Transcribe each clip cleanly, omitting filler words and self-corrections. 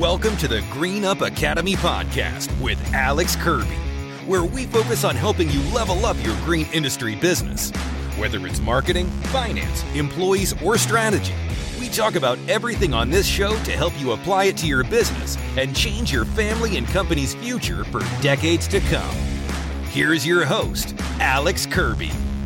Welcome to the Green Up Academy podcast with Alex Kirby, where we focus on helping you level up your green industry business. Whether it's marketing, finance, employees, or strategy, we talk about everything on this show to help you apply it to your business and change your family and company's future for decades to come. Here's your host, Alex Kirby.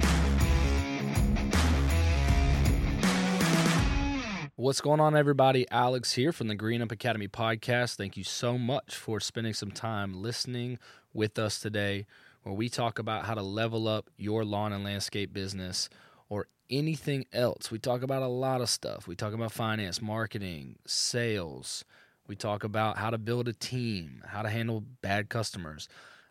What's going on, everybody? Alex here from the Green Up Academy podcast. Thank you so much for spending some time listening with us today, where we talk about how to level up your lawn and landscape business or anything else. We talk about a lot of stuff. We talk about finance, marketing, sales. We talk about how to build a team, how to handle bad customers.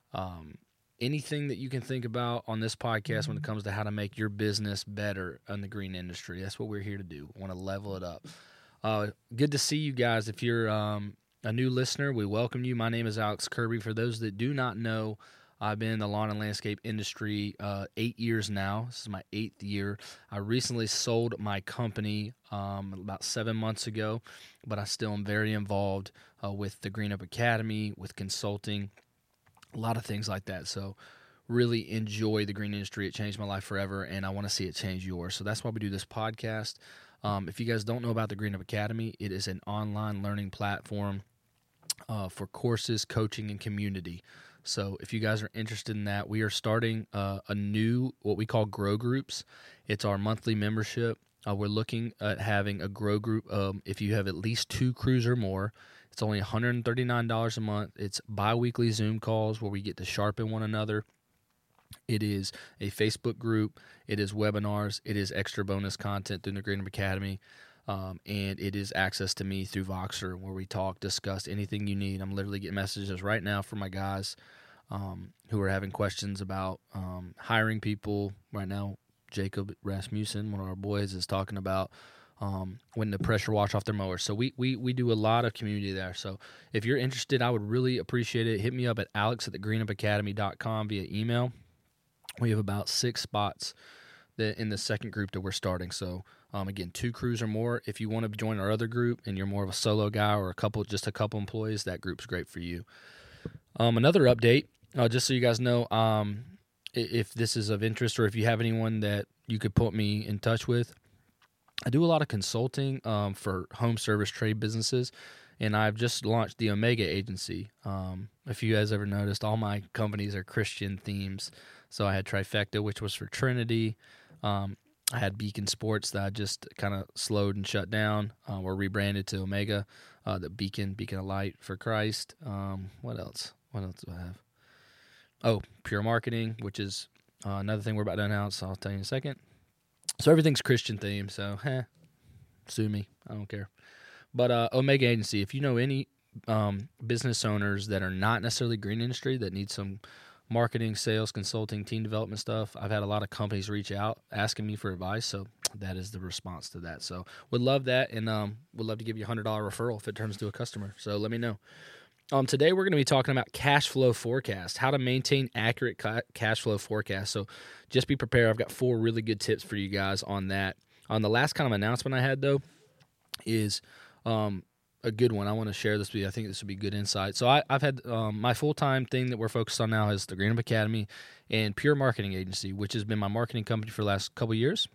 Anything that you can think about on this podcast when it comes to how to make your business better in the green industry. That's what we're here to do. We want to level it up. Good to see you guys. If you're a new listener, we welcome you. My name is Alex Kirby. For those that do not know, I've been in the lawn and landscape industry 8 years now. This is my 8th year. I recently sold my company about 7 months ago, but I still am very involved with the Green Up Academy, with consulting, a lot of things like that. So really enjoy the green industry. It changed my life forever, and I want to see it change yours. So that's why we do this podcast. If you guys don't know about the Green Up Academy, it is an online learning platform for courses, coaching, and community. So if you guys are interested in that, we are starting a new, what we call Grow Groups. It's our monthly membership. We're looking at having a Grow Group. If you have at least 2 crews or more, it's only $139 a month. It's bi-weekly Zoom calls where we get to sharpen one another. It is a Facebook group. It is webinars. It is extra bonus content through the Green Up Academy. And it is access to me through Voxer, where we talk, discuss anything you need. I'm literally getting messages right now from my guys who are having questions about hiring people. Right now, Jacob Rasmussen, one of our boys, is talking about when to pressure wash off their mowers. So we do a lot of community there. So if you're interested, I would really appreciate it. Hit me up at alex@thegreenupacademy.com via email. We have about 6 spots in the second group that we're starting. So again, 2 crews or more. If you want to join our other group and you're more of a solo guy or just a couple employees, that group's great for you. Another update, just so you guys know, if this is of interest or if you have anyone that you could put me in touch with, I do a lot of consulting for home service trade businesses, and I've just launched the Omega Agency. If you guys ever noticed, all my companies are Christian themes. So I had Trifecta, which was for Trinity. I had Beacon Sports that I just kind of slowed and shut down. We're rebranded to Omega, the Beacon of Light for Christ. What else? What else do I have? Oh, Pure Marketing, which is another thing we're about to announce. I'll tell you in a second. So everything's Christian themed, so sue me. I don't care. But Omega Agency, if you know any business owners that are not necessarily green industry that need some marketing, sales, consulting, team development stuff, I've had a lot of companies reach out asking me for advice, so that is the response to that. So would love that, and would love to give you a $100 referral if it turns to a customer. So let me know. Today we're going to be talking about cash flow forecast, how to maintain accurate cash flow forecast. So just be prepared. I've got 4 really good tips for you guys on that. The last kind of announcement I had, though, is a good one. I want to share this with you. I think this would be good insight. So I've had my full-time thing that we're focused on now is the Green Up Academy and Pure Marketing Agency, which has been my marketing company for the last couple of years.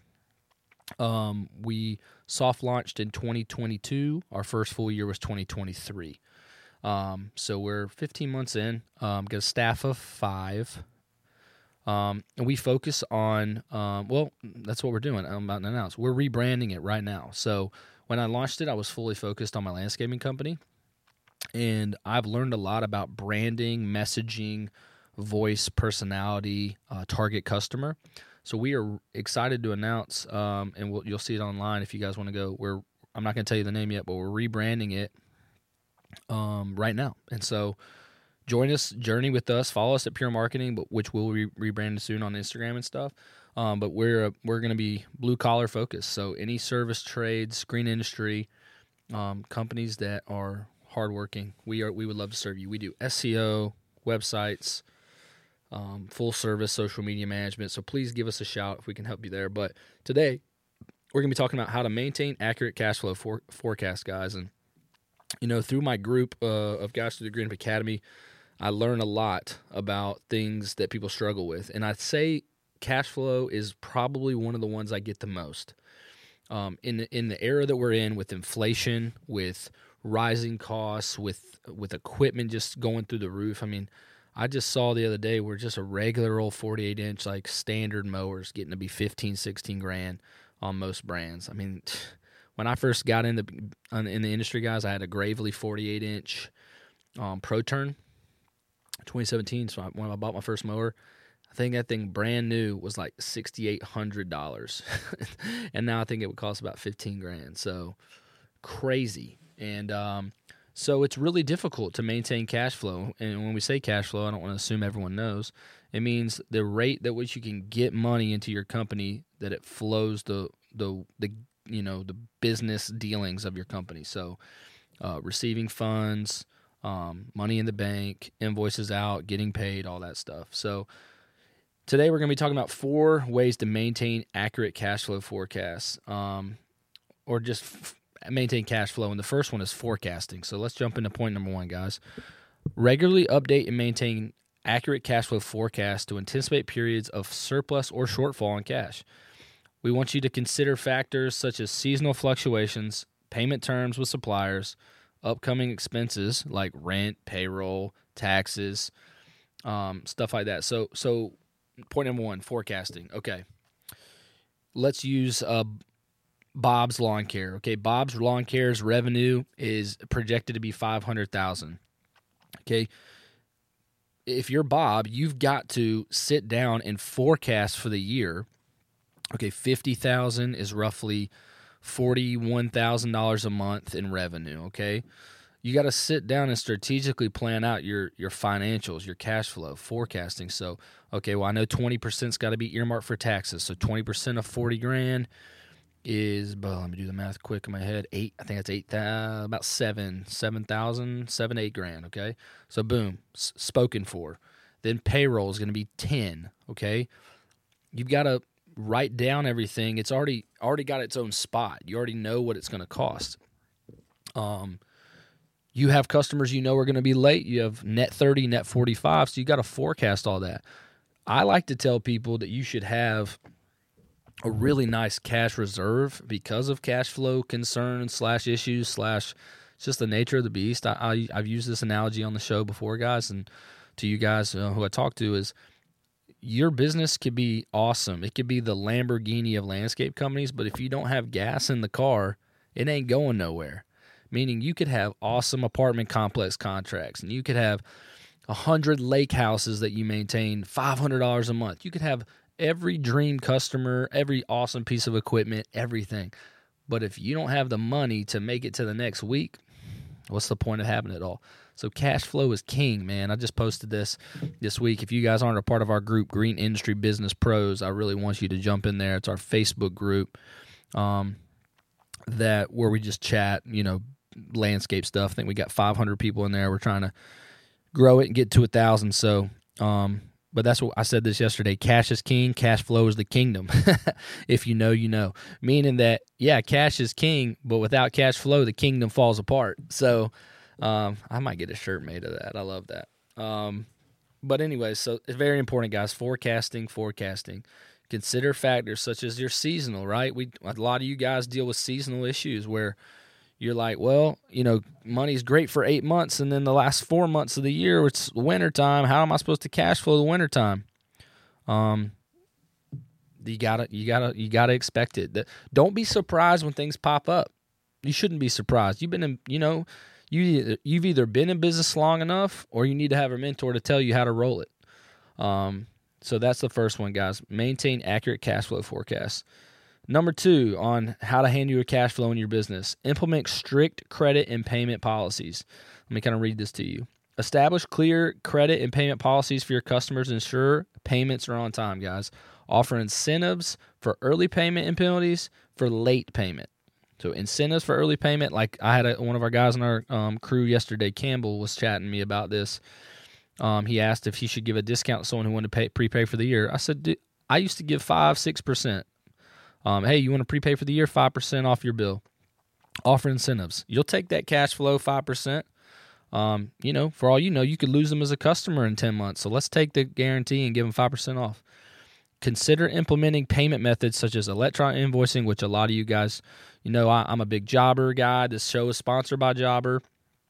We soft launched in 2022. Our first full year was 2023. So we're 15 months in, got a staff of 5, and we focus on, that's what we're doing. I'm about to announce. We're rebranding it right now. So when I launched it, I was fully focused on my landscaping company, and I've learned a lot about branding, messaging, voice, personality, target customer. So we are excited to announce, and you'll see it online if you guys want to go. I'm not going to tell you the name yet, but we're rebranding it right now. And so join us, journey with us, follow us at Pure Marketing, which will be rebranded soon on Instagram and stuff. But we're going to be blue collar focused. So any service trades, green industry, companies that are hardworking, we would love to serve you. We do SEO, websites, full service social media management. So please give us a shout if we can help you there. But today we're going to be talking about how to maintain accurate cash flow forecast, guys. And through my group of guys through the Green Up Academy, I learn a lot about things that people struggle with. And I'd say cash flow is probably one of the ones I get the most. In the era that we're in, with inflation, with rising costs, with equipment just going through the roof. I mean, I just saw the other day where just a regular old 48-inch like standard mowers getting to be 15, 16 grand on most brands. I mean, when I first got in the industry, guys, I had a Gravely 48-inch Pro Turn, 2017. So when I bought my first mower, I think that thing brand new was like $6,800, and now I think it would cost about 15 grand. So crazy, and so it's really difficult to maintain cash flow. And when we say cash flow, I don't want to assume everyone knows. It means the rate at which you can get money into your company, that it flows the business dealings of your company. So receiving funds, money in the bank, invoices out, getting paid, all that stuff. So today we're going to be talking about 4 ways to maintain accurate cash flow forecasts, or just maintain cash flow. And the first one is forecasting. So let's jump into point number 1, guys. Regularly update and maintain accurate cash flow forecasts to anticipate periods of surplus or shortfall in cash. We want you to consider factors such as seasonal fluctuations, payment terms with suppliers, upcoming expenses like rent, payroll, taxes, stuff like that. So point number 1, forecasting. Okay, let's use Bob's Lawn Care. Okay, Bob's Lawn Care's revenue is projected to be $500,000. Okay, if you're Bob, you've got to sit down and forecast for the year. Okay, $50,000 is roughly $41,000 a month in revenue. Okay, you got to sit down and strategically plan out your financials, your cash flow, forecasting. So, okay, well, I know 20%'s got to be earmarked for taxes. So 20% of 40 grand is, let me do the math quick in my head. I think that's about 8 grand. Okay, so boom, spoken for. Then payroll is going to be 10. Okay, you've got to write down everything. It's already got its own spot. You already know what it's going to cost. You have customers you know are going to be late. You have net 30, net 45, so you got to forecast all that. I like to tell people that you should have a really nice cash reserve because of cash flow concerns / issues / it's just the nature of the beast. I've used this analogy on the show before, guys, and to you guys who I talk to, is your business could be awesome. It could be the Lamborghini of landscape companies, but if you don't have gas in the car, it ain't going nowhere. Meaning you could have awesome apartment complex contracts, and you could have 100 lake houses that you maintain, $500 a month. You could have every dream customer, every awesome piece of equipment, everything. But if you don't have the money to make it to the next week, what's the point of having it all? So cash flow is king, man. I just posted this week. If you guys aren't a part of our group, Green Industry Business Pros, I really want you to jump in there. It's our Facebook group where we just chat, landscape stuff. I think we got 500 people in there. We're trying to grow it and get to 1,000. So, but that's what I said this yesterday. Cash is king. Cash flow is the kingdom. If you know, you know. Meaning that, yeah, cash is king, but without cash flow, the kingdom falls apart. So I might get a shirt made of that. I love that. But anyway, so it's very important, guys. Forecasting. Consider factors such as your seasonal, right? A lot of you guys deal with seasonal issues where you're like, well, money's great for 8 months, and then the last 4 months of the year, it's wintertime. How am I supposed to cash flow the wintertime? You gotta expect it. Don't be surprised when things pop up. You shouldn't be surprised. You've been you've either been in business long enough, or you need to have a mentor to tell you how to roll it. So that's the first one, guys. Maintain accurate cash flow forecasts. Number 2, on how to handle your cash flow in your business. Implement strict credit and payment policies. Let me kind of read this to you. Establish clear credit and payment policies for your customers and ensure payments are on time, guys. Offer incentives for early payment and penalties for late payment. So incentives for early payment, like I had one of our guys on our crew yesterday, Campbell, was chatting to me about this. He asked if he should give a discount to someone who wanted to prepay for the year. I said, I used to give 5-6%. Hey, you want to prepay for the year? 5% off your bill. Offer incentives. You'll take that cash flow 5%. For all you know, you could lose them as a customer in 10 months. So let's take the guarantee and give them 5% off. Consider implementing payment methods such as electronic invoicing, which a lot of you guys, I'm a big Jobber guy. This show is sponsored by Jobber.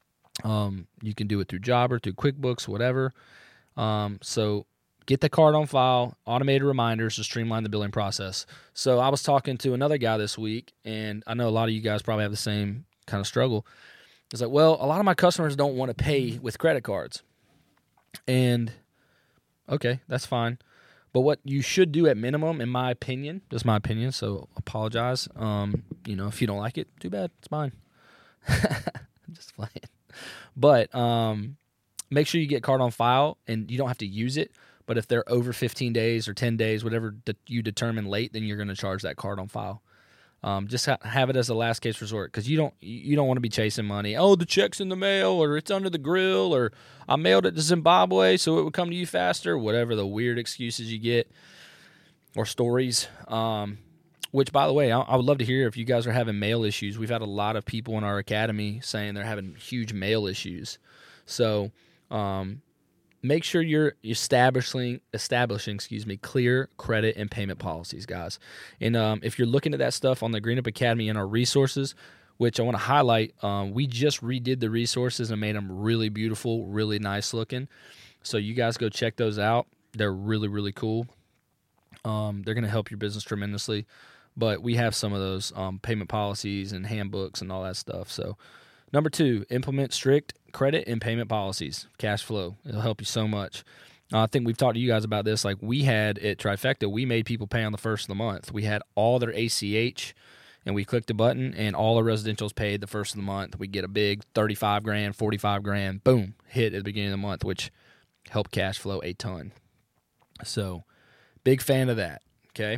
You can do it through Jobber, through QuickBooks, whatever. So get the card on file, automated reminders to streamline the billing process. So I was talking to another guy this week, and I know a lot of you guys probably have the same kind of struggle. It's like, well, a lot of my customers don't want to pay with credit cards. And, okay, that's fine. But what you should do at minimum, in my opinion, just my opinion, so apologize. If you don't like it, too bad. It's fine. Just playing. But make sure you get card on file, and you don't have to use it. But if they're over 15 days or 10 days, whatever you determine late, then you're going to charge that card on file. Just have it as a last case resort, because you don't want to be chasing money. Oh, the check's in the mail, or it's under the grill, or I mailed it to Zimbabwe so it would come to you faster. Whatever the weird excuses you get or stories. Which, by the way, I would love to hear if you guys are having mail issues. We've had a lot of people in our academy saying they're having huge mail issues. So make sure you're establishing clear credit and payment policies, guys. And if you're looking at that stuff on the Green Up Academy and our resources, which I want to highlight, we just redid the resources and made them really beautiful, really nice looking. So you guys go check those out. They're really, really cool. They're going to help your business tremendously. But we have some of those payment policies and handbooks and all that stuff. So number 2, implement strict credit and payment policies. Cash flow. It'll help you so much. I think we've talked to you guys about this. Like we had at Trifecta, we made people pay on the first of the month. We had all their ACH, and we clicked a button, and all the residentials paid the first of the month. We get a big $35,000, $45,000, boom, hit at the beginning of the month, which helped cash flow a ton. So big fan of that, okay?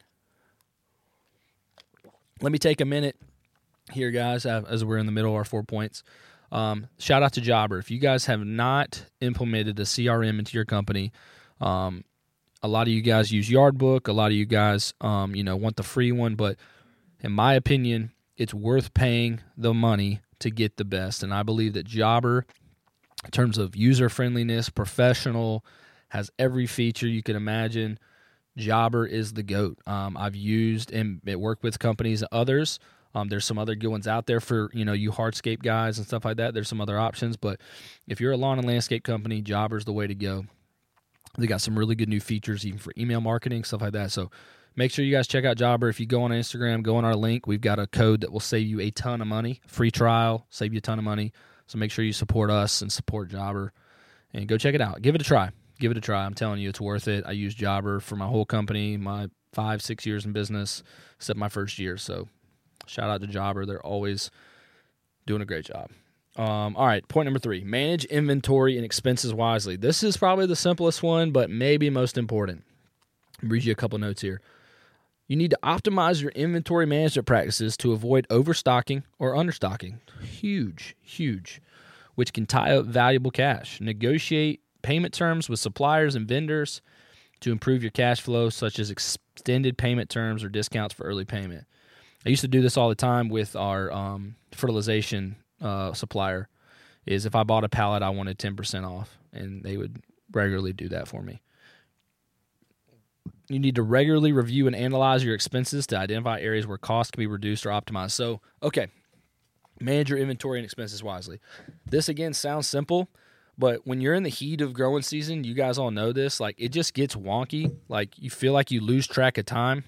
Let me take a minute here, guys, as we're in the middle of our 4 points. Shout out to Jobber. If you guys have not implemented a CRM into your company, a lot of you guys use Yardbook. A lot of you guys, want the free one. But in my opinion, it's worth paying the money to get the best. And I believe that Jobber, in terms of user friendliness, professional, has every feature you can imagine. Jobber is the GOAT. I've used and worked with companies, others. There's some other good ones out there for, you hardscape guys and stuff like that. There's some other options, but if you're a lawn and landscape company, Jobber's the way to go. They got some really good new features, even for email marketing, stuff like that. So make sure you guys check out Jobber. If you go on Instagram, go on our link. We've got a code that will save you a ton of money. Free trial, save you a ton of money. So make sure you support us and support Jobber, and go check it out. Give it a try. Give it a try. I'm telling you, it's worth it. I use Jobber for my whole company, my 5-6 years in business, except my first year. So shout out to Jobber. They're always doing a great job. All right, point number 3, manage inventory and expenses wisely. This is probably the simplest one, but maybe most important. I'll read you a couple notes here. You need to optimize your inventory management practices to avoid overstocking or understocking. Huge, which can tie up valuable cash. Negotiate payment terms with suppliers and vendors to improve your cash flow, such as extended payment terms or discounts for early payment. I used to do this all the time with our fertilization supplier. Is if I bought a pallet, I wanted 10% off, and they would regularly do that for me. You need to regularly review and analyze your expenses to identify areas where costs can be reduced or optimized. So, okay, manage your inventory and expenses wisely. This, again, sounds simple, but when you're in the heat of growing season, you guys all know this, like it just gets wonky. Like you feel like you lose track of time.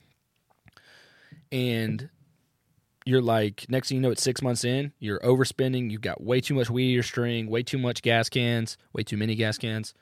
And you're like, next thing you know, it's 6 months in, you're overspending, you've got way too much weed in your string, way too much gas cans, way too many gas cans,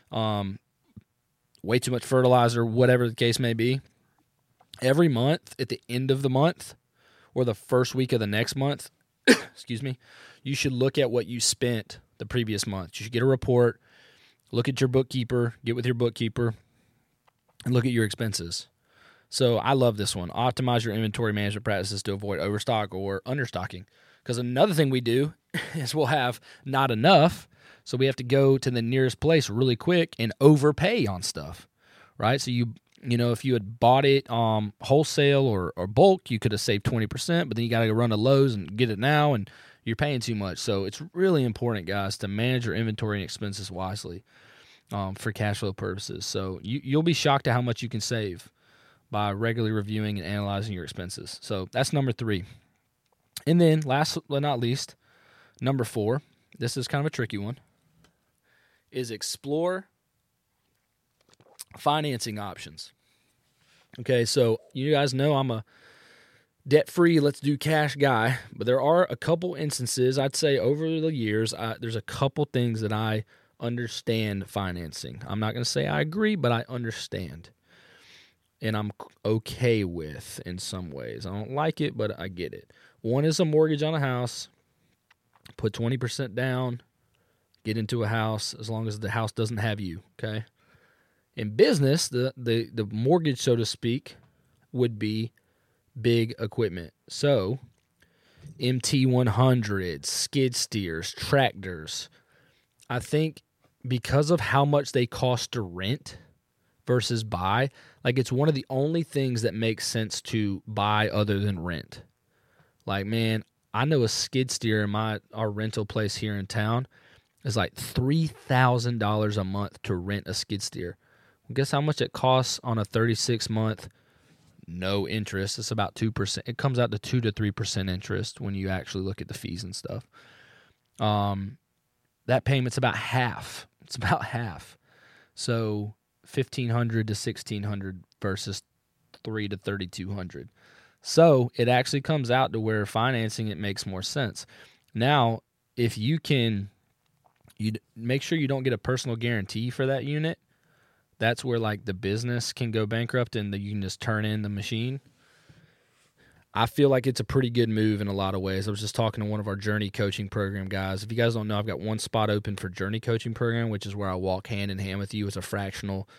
way too much fertilizer, whatever the case may be. Every month, at the end of the month, or the first week of the next month, you should look at what you spent the previous month. You should get a report, look at your bookkeeper, get with your bookkeeper, and look at your expenses. So I love this one. Optimize your inventory management practices to avoid overstock or understocking. Because another thing we do is we'll have not enough, so we have to go to the nearest place really quick and overpay on stuff, right? So if you had bought it wholesale or bulk, you could have saved 20%, but then you got to run to Lowe's and get it now, and you're paying too much. So it's really important, guys, to manage your inventory and expenses wisely for cash flow purposes. So you'll be shocked at how much you can save by regularly reviewing and analyzing your expenses. So that's number 3. And then last but not least, number 4, this is kind of a tricky one, is explore financing options. Okay, so you guys know I'm a debt-free, let's do cash guy, but there are a couple instances, I'd say over the years, there's a couple things that I understand financing. I'm not going to say I agree, but I understand. And I'm okay with in some ways. I don't like it, but I get it. One is a mortgage on a house, put 20% down, get into a house as long as the house doesn't have you, okay? In business, the mortgage, so to speak, would be big equipment. So, MT100s, skid steers, tractors. I think because of how much they cost to rent versus buy, like it's one of the only things that makes sense to buy other than rent. Like, man, I know a skid steer in our rental place here in town is like $3,000 a month to rent a skid steer. Well, guess how much it costs on a 36-month, no interest? It's about 2%. It comes out to 2 to 3% interest when you actually look at the fees and stuff. That payment's about half. It's about half. So $1,500 to $1,600 versus $300 to $3,200. So it actually comes out to where financing it makes more sense. Now, if you make sure you don't get a personal guarantee for that unit. That's where like the business can go bankrupt and you can just turn in the machine. I feel like it's a pretty good move in a lot of ways. I was just talking to one of our Journey coaching program guys. If you guys don't know, I've got one spot open for Journey coaching program, which is where I walk hand in hand with you as a fractional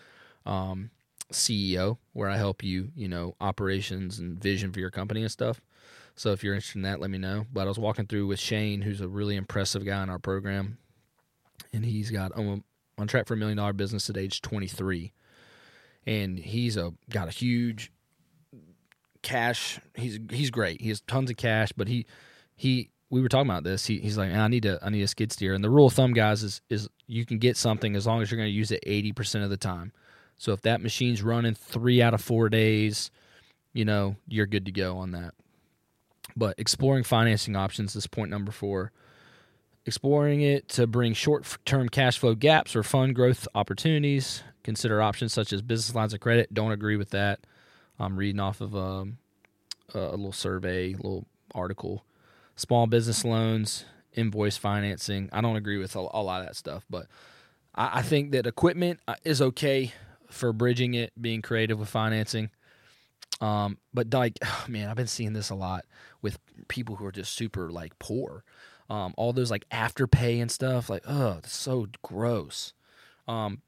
CEO, where I help you, operations and vision for your company and stuff. So if you're interested in that, let me know. But I was walking through with Shane, who's a really impressive guy in our program, and he's got on track for $1 million business at age 23, and he's got a huge cash. He's great. He has tons of cash, but we were talking about this. He's like, I need a skid steer, and the rule of thumb, guys, is you can get something as long as you're going to use it 80% of the time. So if that machine's running 3 out of 4 days, you're good to go on that. But exploring financing options is point number 4. Exploring it to bring short-term cash flow gaps or fund growth opportunities. Consider options such as business lines of credit. Don't agree with that. I'm reading off of a little survey, little article. Small business loans, invoice financing. I don't agree with a lot of that stuff, but I think that equipment is okay for bridging it, being creative with financing. But I've been seeing this a lot with people who are just super poor. All those Afterpay and stuff, that's so gross. Don't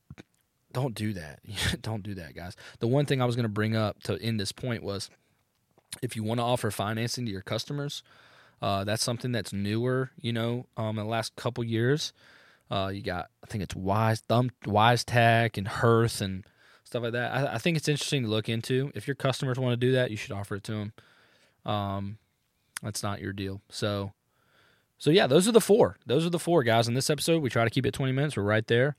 do that. Don't do that, guys. The one thing I was going to bring up to end this point was if you want to offer financing to your customers, that's something that's newer, in the last couple years. You got, I think it's WiseTech and Hearth and stuff like that. I think it's interesting to look into. If your customers want to do that, you should offer it to them. That's not your deal. So yeah, those are the 4. Those are the 4, guys. In this episode, we try to keep it 20 minutes. We're right there.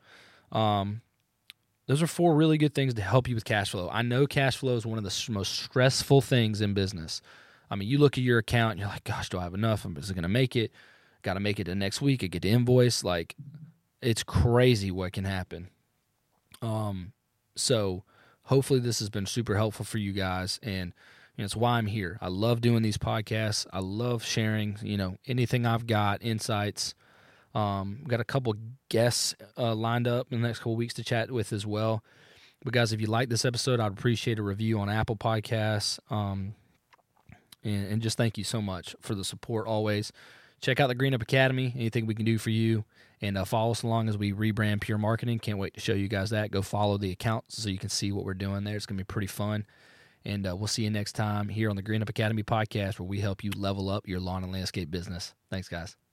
Those are 4 really good things to help you with cash flow. I know cash flow is one of the most stressful things in business. I mean, you look at your account and you're like, gosh, do I have enough? Is it going to make it? Got to make it the next week. I get the invoice. It's crazy what can happen. So hopefully this has been super helpful for you guys. And it's why I'm here. I love doing these podcasts. I love sharing, anything I've got, insights. Got a couple guests lined up in the next couple weeks to chat with as well. But guys, if you like this episode, I'd appreciate a review on Apple Podcasts. And just thank you so much for the support always. Check out the Green Up Academy, anything we can do for you. And follow us along as we rebrand Pure Marketing. Can't wait to show you guys that. Go follow the account so you can see what we're doing there. It's going to be pretty fun. And we'll see you next time here on the Green Up Academy podcast, where we help you level up your lawn and landscape business. Thanks, guys.